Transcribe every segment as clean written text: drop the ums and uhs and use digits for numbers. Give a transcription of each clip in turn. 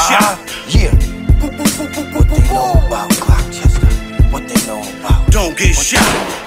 shot. Yeah. What they know about Gloucester? What they know about? Don't get shot.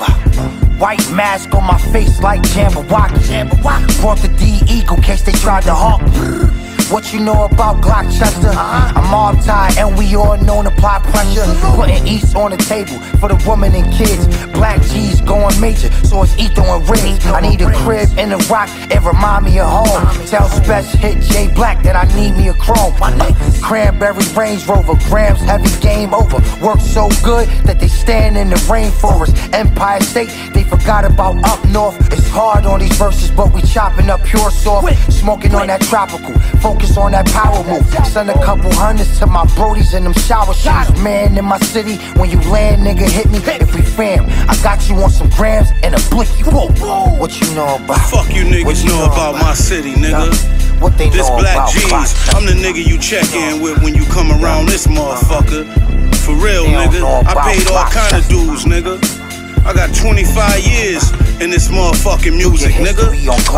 White mask on my face like Jabberwocky. Brought the D-Eagle case they tried to hawk. What you know about Gloucester? I'm mob tied and we all known to apply pressure. Putting East on the table for the women and kids. Black G's going major, so it's Etho and Riggs. I need a crib and a rock and remind me of home. Tell Special Hit J Black that I need me a chrome. Cranberry Range Rover, grams heavy game over. Work so good that they stand in the rainforest. Empire State, they forgot about up north. It's hard on these verses, but we chopping up pure soft. Smoking on that tropical. Focus on that power move. Send a couple hundreds to my brodies in them shower shoes. Man in my city, when you land, nigga, hit me. If we fam, I got you on some grams and a blicky. Whoa. What you know about? Fuck you niggas know about my city, nigga. What they This know Black about G's, I'm the nigga you check in with when you come around this motherfucker. For real, nigga. I paid all kind of dues, nigga. I got 25 years in this motherfucking music, nigga.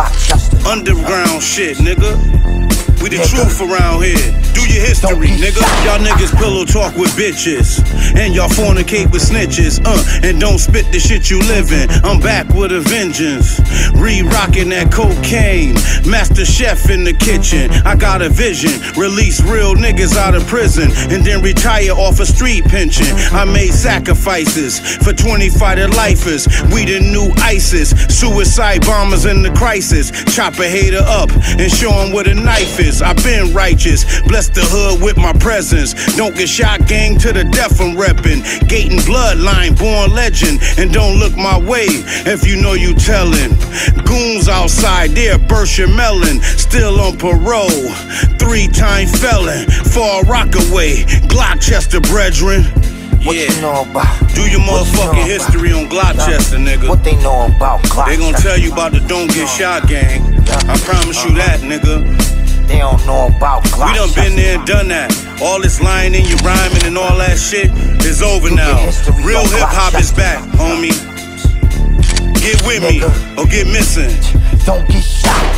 Underground shit, nigga. We the truth around here. Do your history, nigga. Y'all niggas pillow talk with bitches, and y'all fornicate with snitches, and don't spit the shit you live in. I'm back with a vengeance, re-rocking that cocaine. Master chef in the kitchen. I got a vision, release real niggas out of prison, and then retire off a street pension. I made sacrifices for 20 fighter lifers. We the new ISIS, suicide bombers in the crisis. Chop a hater up and show him what a knife is. I've been righteous, bless the hood with my presence. Don't get shot, gang, to the death I'm reppin'. Gating bloodline, born legend, and don't look my way if you know you tellin'. Goons outside there, burst your melon. Still on parole, 3-time felon. Far Rockaway, Gloucester brethren. What you know about? Do your motherfucking history on Gloucester, nigga. What they know about Gloucester? They gon' tell you about the Don't Get Shot gang. I promise you that, nigga. They don't know about Gloucester. We done been there and done that. All this lying in your rhyming and all that shit is over now. Real hip hop is back, homie. Get with me or get missing. Don't get shot.